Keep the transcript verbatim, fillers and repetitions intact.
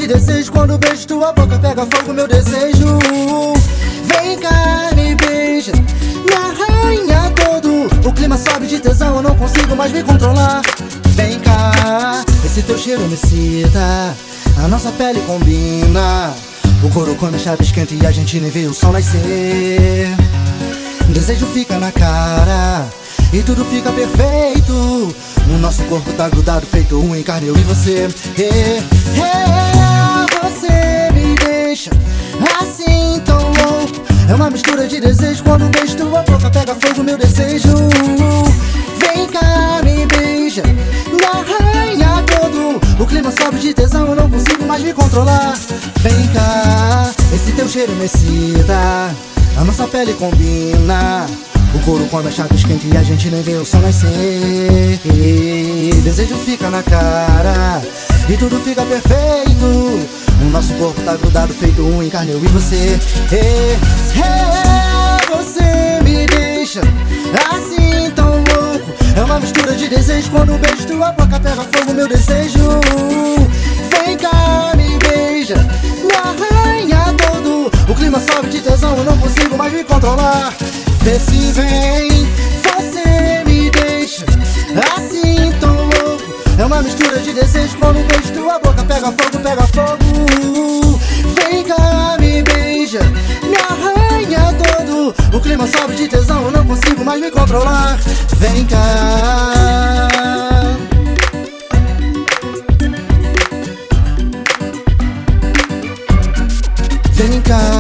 desejo. Quando beijo tua boca pega fogo meu desejo. Vem cá, me beija, me arranha todo. O clima sobe de tesão, eu não consigo mais me controlar. Vem cá, esse teu cheiro me excita, a nossa pele combina. O couro come, a chave esquenta e a gente nem vê o sol nascer. Desejo fica na cara e tudo fica perfeito. O nosso corpo tá grudado, feito um em carne, eu e você. É, é, você me deixa assim tão louco. É uma mistura de desejo. Quando beijo tua boca pega fogo meu desejo. Vem cá, me beija, me arranha todo. O clima sobe de tesão, eu não consigo mais me controlar. Vem cá, esse teu cheiro me excita, a nossa pele combina. O couro quando a chave esquenta e a gente nem vê o sol nascer. Desejo fica na cara e tudo fica perfeito. O nosso corpo tá grudado, feito um em carne, eu e você. É, é, você me deixa assim tão louco. É uma mistura de desejo. Quando beijo tua boca pega fogo meu desejo. Vem cá, me beija, me arranha todo. O clima sobe de tesão, eu não consigo mais me controlar. Vê se vem, você me deixa assim tão louco. É uma mistura de desejo. Quando beijo tua boca pega fogo, pega fogo. Vem cá, me beija, me arranha todo. O clima sobe de tesão, eu não consigo mais me controlar. Vem cá. Vem cá.